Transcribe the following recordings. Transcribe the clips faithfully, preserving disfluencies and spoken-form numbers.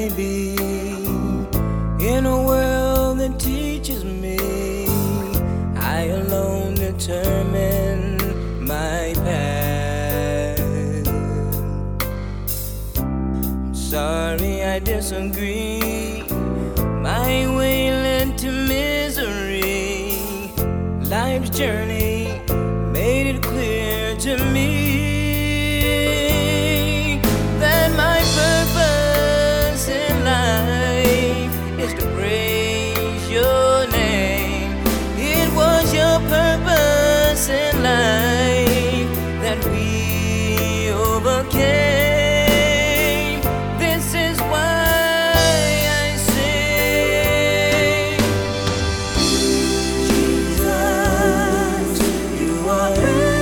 I be in a world that teaches me? I alone determine my path. Sorry, I disagree. My way led to misery. Life's journey made it clear to me that my purpose in life is to praise your name. It was your purpose in life that we overcame. This is why I sing, Jesus, you are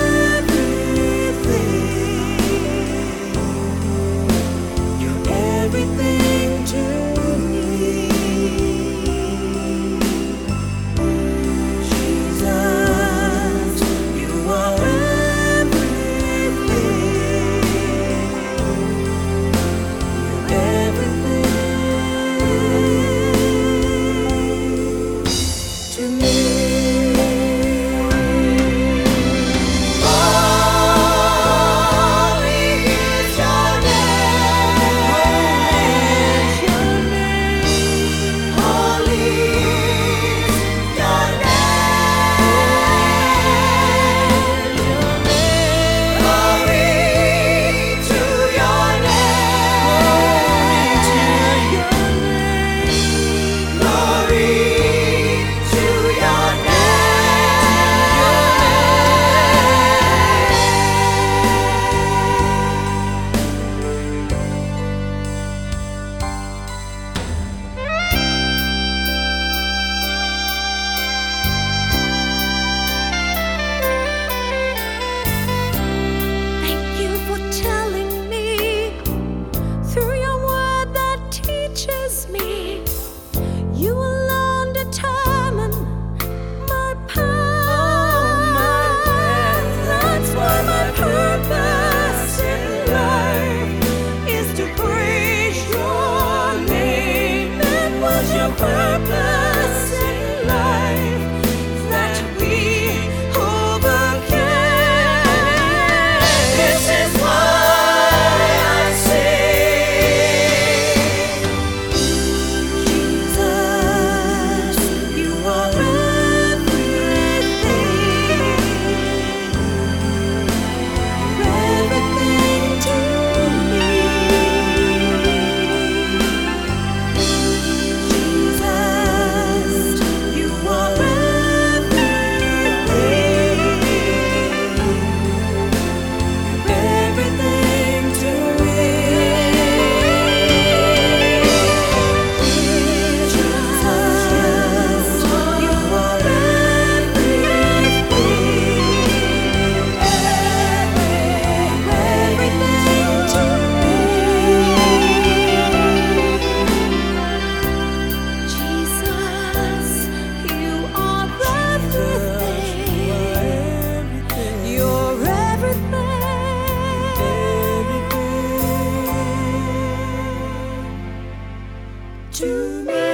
everything. You're everything to me. Jesus, you are everything. You're everything to me. Holy is your name. Holy is your name. Glory to your name. Glory to your name. Thank you for telling me through your word that teaches me. You alone determine my path. That's why my purpose in life is to praise your name. That was your purpose in life that we overcame. This is why I sing, Jesus, you are everything. Everything to me. Jesus, you are everything. Everything to me. Jesus, you are everything. Everything to me. Jesus, you are everything. You're everything to me.